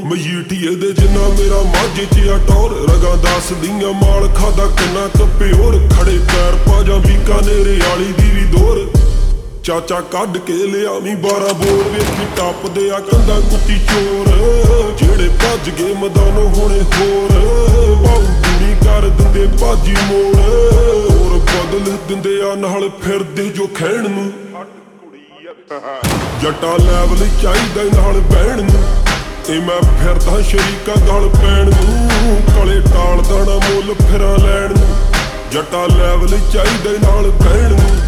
ਮਜੀਠੀਏ ਦੇ ਜਿੰਨਾ ਮੇਰਾ ਮਾਝੇ ਚ ਆ ਟੌਰ ਰਗਾਂ ਦੱਸਦੀਆਂ ਮਾਲ ਖਾਦਾ ਕਿੰਨਾ ਕੱਪੇ ਹੋਰ ਖੜੇ ਪੈਰ ਪਾ ਜਾਂ ਬੀਕਾਨੇਰੇ ਵਾਲੀ ਦੀ ਵੀ ਦੌਰ ਚਾਚਾ ਕੱਢ ਕੇ ਲਿਆਵੀਂ 12 ਬੋਰ ਵੇਖੀ ਟੱਪਦੇ ਆ ਕੰਧਾਂ ਕੁੱਤੀ ਚੋਰ ਜਿਹੜੇ ਭੱਜ ਗਏ ਮੈਦਾਨੋਂ ਹੁਣੇ ਹੋਰ ਪਾਉ ਦੂਣੀ ਕਰ ਦਿੰਦੇ ਬਾਜੀ ਮੋੜ ਹੋਰ ਬਦਲ ਦਿੰਦੇ ਆ ਨਾਲ ਫਿਰਦੇ ਜੋ ਖੈਣ ਨੂੰ ਜੱਟਾ ਲੈਵਲ ਚਾਹੀਦਾ ਨਾਲ ਬਹਿਣ ਨੂੰ ਤੇ ਮੈਂ ਫਿਰਦਾ ਸ਼ਰੀਕਾਂ ਗਲ ਪੈਣ ਨੂੰ ਕਲੇ ਟਾਲਦਾ ਨਾ ਮੁੱਲ ਫਿਰਾਂ ਲੈਣ ਨੂੰ ਜੱਟਾ ਲੈਵਲ ਚਾਹੀਦਾ ਨਾਲ ਬਹਿਣ ਨੂੰ